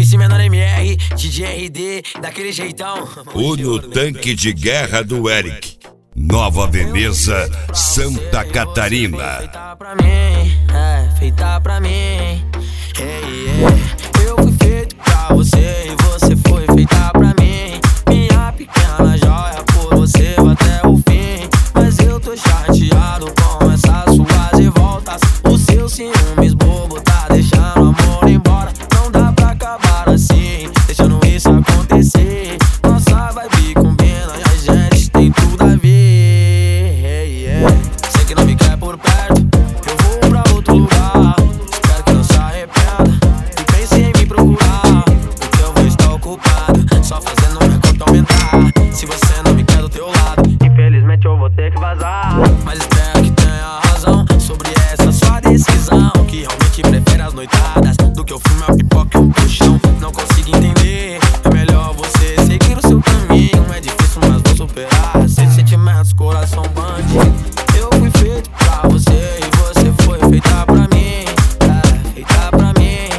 MC menor MR, DJ RD, daquele jeitão. O No Tanque de Guerra do Eric, Nova Veneza, Santa Catarina. Feita pra mim, feita pra mim. Eu fui feito pra você e você foi feita pra mim. Minha pequena joia, por você vou até o fim. Mas eu tô chateado com essas suas revoltas. Os seus ciúmes bobo tá deixando o amor embora. Não dá pra acabar assim, deixando isso acontecer. Nossa vibe combina e a gente tem tudo a ver. Sei que não me quer por perto, eu vou pra outro lugar. Espero que não se arrependa e pense em me procurar, porque eu vou estar ocupado, só fazendo minha conta aumentar. Se você não me quer do teu lado, infelizmente eu vou ter que vazar. Mas espero que tenha razão sobre essa sua decisão, que realmente prefere as noitadas do que o filme, a pipoca e um puxão. Não consigo entender, é melhor você seguir o seu caminho. É difícil, mas vou superar. Sem sentimentos, coração bandido. Eu fui feito pra você e você foi feita pra mim. Feita pra mim.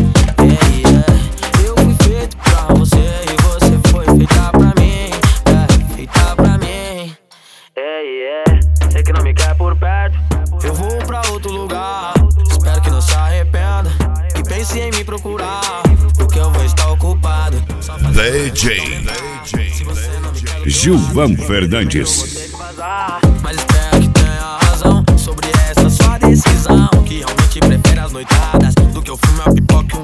Eu fui feito pra você e você foi feita pra mim. Feita pra mim. Sei que não me quer por perto, eu vou pra outro lugar. Espero que não se arrependa e pense em me procurar, porque eu vou estar ocupado. DJ Gilvan Fernandes. Mas espero que tenha razão sobre essa sua decisão, que realmente prefere as noitadas do que o filme, a pipoca e um